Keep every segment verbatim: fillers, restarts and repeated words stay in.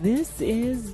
This is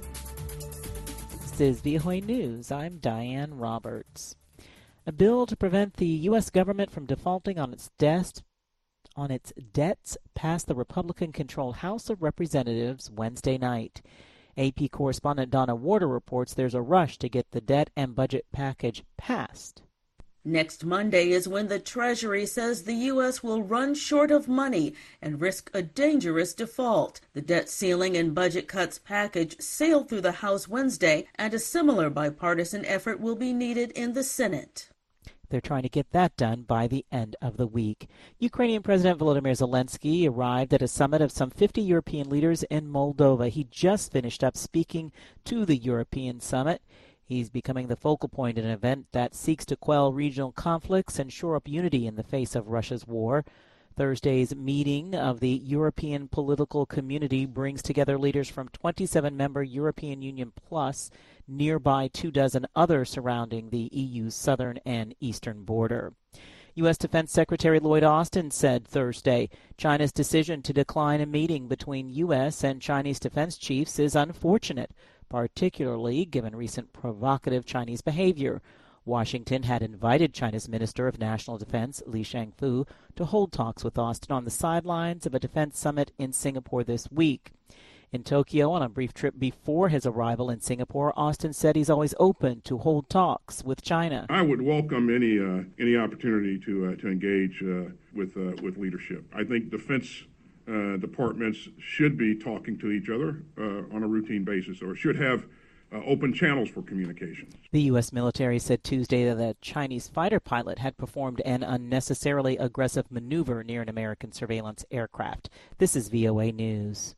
This is V O A News. I'm Diane Roberts. A bill to prevent the U S government from defaulting on its debts on its debts passed the Republican-controlled House of Representatives Wednesday night. A P correspondent Donna Warder reports there's a rush to get the debt and budget package passed. Next Monday is when the Treasury says the U S will run short of money and risk a dangerous default. The debt ceiling and budget cuts package sailed through the House Wednesday, and a similar bipartisan effort will be needed in the Senate. They're trying to get that done by the end of the week. Ukrainian President Volodymyr Zelensky arrived at a summit of some fifty European leaders in Moldova. He just finished up speaking to the European summit. He's becoming the focal point in an event that seeks to quell regional conflicts and shore up unity in the face of Russia's war. Thursday's meeting of the European political community brings together leaders from twenty-seven member European Union plus nearby two dozen others surrounding the E U's southern and eastern border. U S. Defense Secretary Lloyd Austin said Thursday China's decision to decline a meeting between U S and Chinese defense chiefs is unfortunate, particularly given recent provocative Chinese behavior. Washington had invited China's Minister of National Defense, Li Shangfu, to hold talks with Austin on the sidelines of a defense summit in Singapore this week. In Tokyo, on a brief trip before his arrival in Singapore, Austin said he's always open to hold talks with China. I would welcome any uh, any opportunity to uh, to engage uh, with uh, with leadership. I think defense uh, departments should be talking to each other uh, on a routine basis, or should have uh, open channels for communication. The U S military said Tuesday that a Chinese fighter pilot had performed an unnecessarily aggressive maneuver near an American surveillance aircraft. This is V O A News.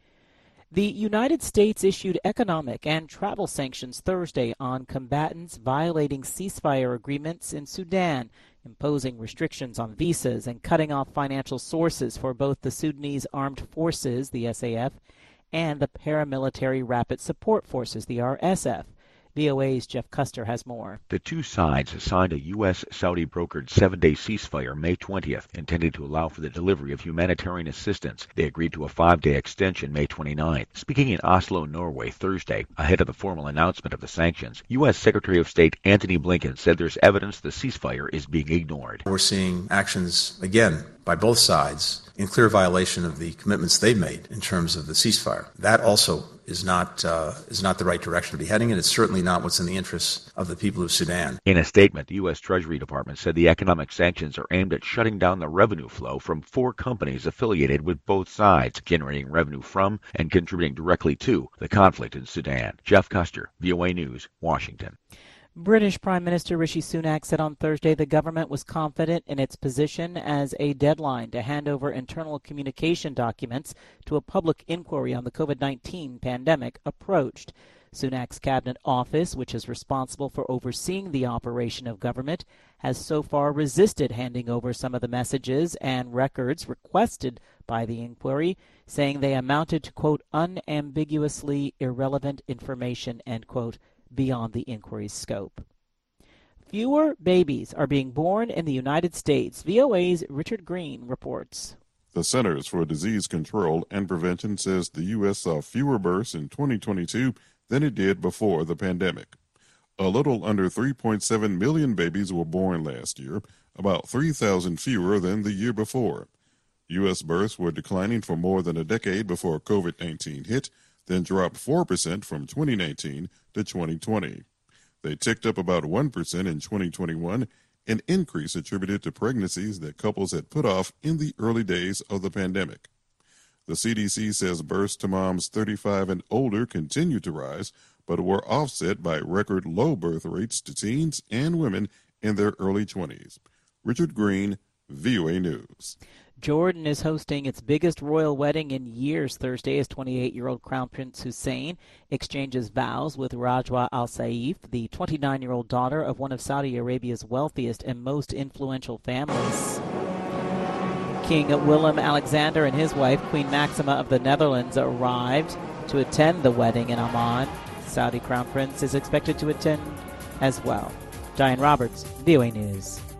The United States issued economic and travel sanctions Thursday on combatants violating ceasefire agreements in Sudan, imposing restrictions on visas and cutting off financial sources for both the Sudanese Armed Forces, the S A F, and the Paramilitary Rapid Support Forces, the R S F. V O A's Jeff Custer has more. The two sides signed a U S Saudi brokered seven-day ceasefire May twentieth, intended to allow for the delivery of humanitarian assistance. They agreed to a five-day extension May twenty-ninth. Speaking in Oslo, Norway, Thursday, ahead of the formal announcement of the sanctions, U S Secretary of State Antony Blinken said there's evidence the ceasefire is being ignored. We're seeing actions, again, by both sides in clear violation of the commitments they made in terms of the ceasefire. That also is not uh, is not the right direction to be heading, and it's certainly not what's in the interests of the people of Sudan. In a statement, the U S Treasury Department said the economic sanctions are aimed at shutting down the revenue flow from four companies affiliated with both sides, generating revenue from and contributing directly to the conflict in Sudan. Jeff Custer, V O A News, Washington. British Prime Minister Rishi Sunak said on Thursday the government was confident in its position as a deadline to hand over internal communication documents to a public inquiry on the COVID nineteen pandemic approached. Sunak's cabinet office, which is responsible for overseeing the operation of government, has so far resisted handing over some of the messages and records requested by the inquiry, saying they amounted to, quote, unambiguously irrelevant information, end quote, beyond the inquiry's scope. Fewer babies are being born in the United States. V O A's Richard Green reports. The Centers for Disease Control and Prevention says the U S saw fewer births in twenty twenty-two than it did before the pandemic. A little under three point seven million babies were born last year, about three thousand fewer than the year before. U S births were declining for more than a decade before COVID nineteen hit, then dropped four percent from twenty nineteen to twenty twenty. They ticked up about one percent in twenty twenty-one, an increase attributed to pregnancies that couples had put off in the early days of the pandemic. The C D C says births to moms thirty-five and older continued to rise, but were offset by record low birth rates to teens and women in their early twenties. Richard Green, V O A News. Jordan is hosting its biggest royal wedding in years Thursday as twenty-eight-year-old Crown Prince Hussein exchanges vows with Rajwa Al Saif, the twenty-nine-year-old daughter of one of Saudi Arabia's wealthiest and most influential families. King Willem-Alexander and his wife, Queen Maxima of the Netherlands, arrived to attend the wedding in Amman. Saudi Crown Prince is expected to attend as well. Diane Roberts, V O A News.